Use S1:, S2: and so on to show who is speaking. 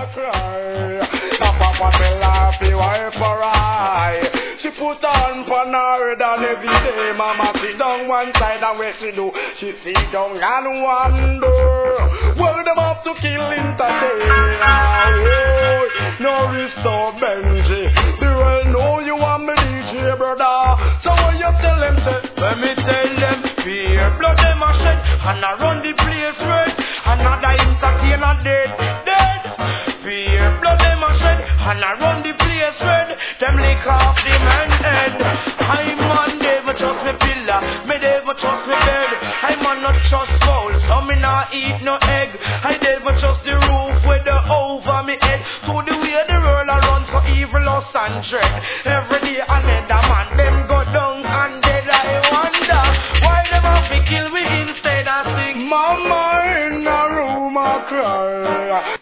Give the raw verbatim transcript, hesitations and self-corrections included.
S1: a cry. Number one me laugh, the wife for eye. She put on for her head and every day mama sit down one side and where she do, she sit down and wonder. Well, them have to kill him today. Oh, no restore Benji. The world know you want me D J brother. So what you tell them say? Let me tell them fear blood them a shed and I run the place red. Another entertainer dead, dead. Fear blood them a shed and I run the place red. Them lick off the man head. I'm on they but trust me pillar, me they but trust me bed. I'm on not trust bowl, so me not eat no egg. I they but trust the roof with the over me head. So the way the world a run for evil us and dread. Every day another man them go down and dead. I wonder why them have to kill we instead of sing. Mama in a room a cry.